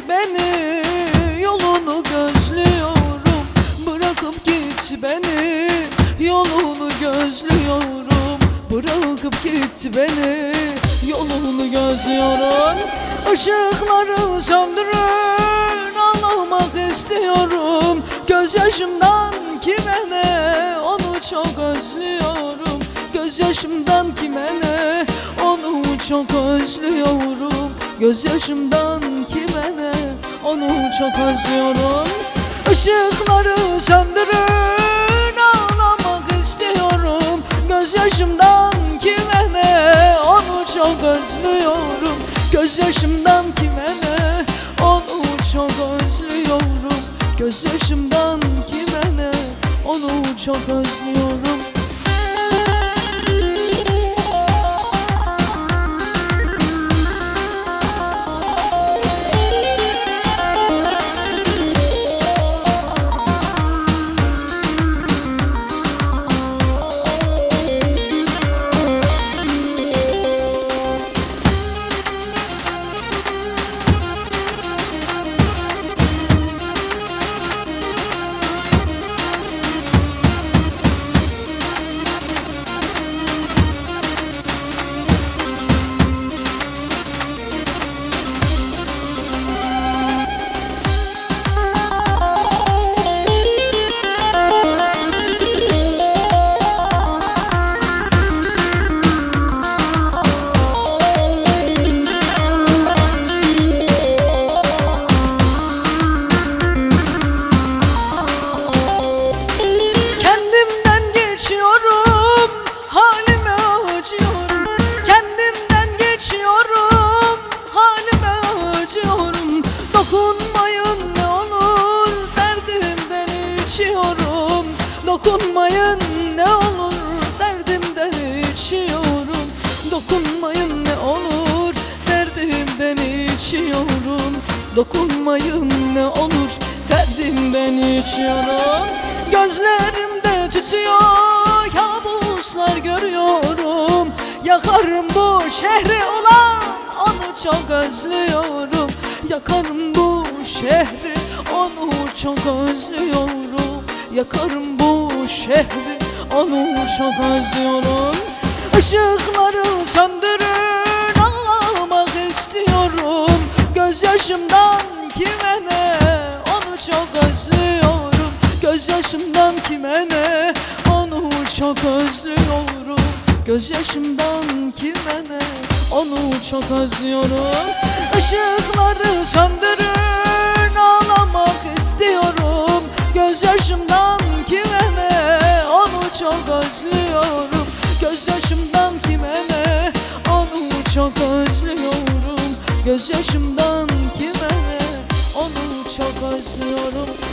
beni, yolunu gözlüyorum. Bırakıp git beni, yolunu gözlüyorum. Bırakıp git beni, yolunu gözlüyorum. Işıkları söndürün, ağlamak istiyorum. Gözyaşımdan kime ne, onu çok özlüyorum. Gözyaşımdan kime ne, onu çok özlüyorum. Gözyaşımdan kime ne, onu çok özlüyorum. Işıkları söndürün, ağlamak istiyorum. Gözyaşımdan kime ne, onu çok özlüyorum. Gözyaşımdan kime ne, onu çok özlüyorum. Gözyaşımdan kime ne, onu çok özlüyorum. Dokunmayın ne olur, derdimden içiyorum. Dokunmayın ne olur, derdimden içiyorum. Dokunmayın ne olur, derdimden içiyorum. Gözlerimde tütüyor, kabuslar görüyorum. Yakarım bu şehri ulan, onu çok özlüyorum. Yakarım bu şehri, onu çok özlüyorum. Yakarım bu şehri, onu çok özlüyorum. Işıkları söndürün, ağlamak istiyorum. Gözyaşımdan kime ne, onu çok özlüyorum. Gözyaşımdan kime ne, onu çok özlüyorum. Gözyaşımdan kime ne, onu çok özlüyorum. Işıkları söndürün, ağlamak istiyorum. Gözyaşımdan kime ne, onu çok özlüyorum. Gözyaşımdan kime ne, onu çok özlüyorum. Gözyaşımdan kime ne, onu çok özlüyorum.